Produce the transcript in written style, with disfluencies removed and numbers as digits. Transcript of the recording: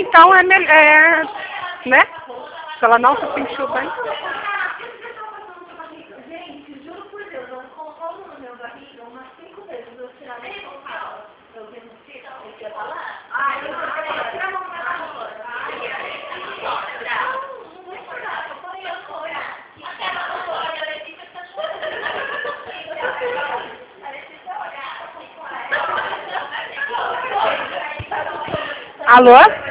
então né? Se ela não se sentiu bem. Gente, juro por Deus, ela colocou no meu barriga umas 5 vezes. Eu tirava e colocava. Eu renuncio, eu ia falar. Ai, eu vou tirar a mão pra lá agora. Ai, não vou chorar, eu falei, eu vou chorar. Aquela agora, a Letícia tá chorando. A Letícia olhar, Alô?